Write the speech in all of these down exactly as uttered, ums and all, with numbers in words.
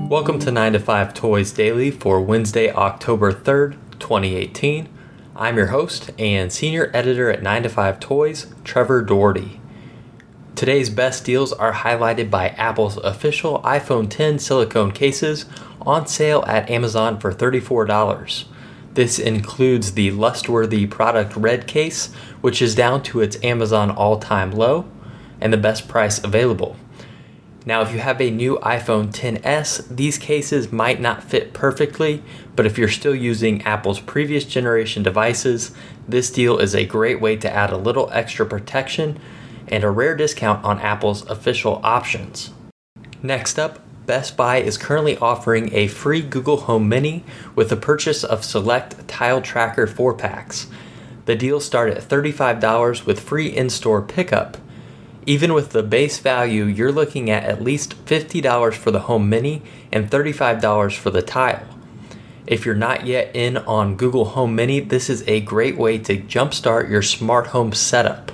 Welcome to nine to five Toys Daily for Wednesday, October third, twenty eighteen. I'm your host and senior editor at nine to five Toys, Trevor Doherty. Today's best deals are highlighted by Apple's official iPhone ten silicone cases on sale at Amazon for thirty-four dollars. This includes the Lustworthy Product Red case, which is down to its Amazon all-time low and the best price available. Now, if you have a new iPhone X S, these cases might not fit perfectly, but if you're still using Apple's previous generation devices, this deal is a great way to add a little extra protection and a rare discount on Apple's official options. Next up, Best Buy is currently offering a free Google Home Mini with the purchase of select Tile Tracker four packs. The deals start at thirty-five dollars with free in-store pickup. Even with the base value, you're looking at at least fifty dollars for the Home Mini and thirty-five dollars for the Tile. If you're not yet in on Google Home Mini, this is a great way to jumpstart your smart home setup.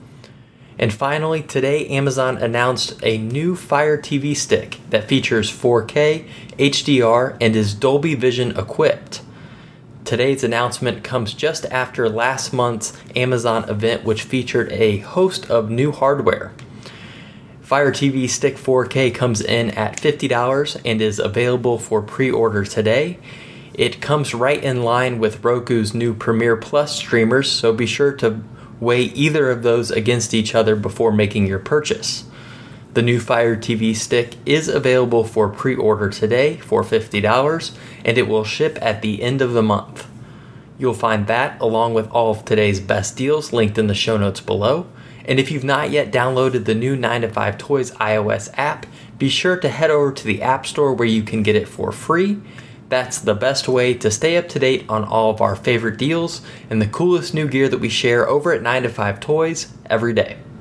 And finally, today Amazon announced a new Fire T V stick that features four K, H D R, and is Dolby Vision equipped. Today's announcement comes just after last month's Amazon event, which featured a host of new hardware. Fire T V Stick four K comes in at fifty dollars and is available for pre-order today. It comes right in line with Roku's new Premiere Plus streamers, so be sure to weigh either of those against each other before making your purchase. The new Fire T V Stick is available for pre-order today for fifty dollars, and it will ship at the end of the month. You'll find that, along with all of today's best deals, linked in the show notes below. And if you've not yet downloaded the new nine to five Toys iOS app, be sure to head over to the App Store where you can get it for free. That's the best way to stay up to date on all of our favorite deals and the coolest new gear that we share over at nine to five Toys every day.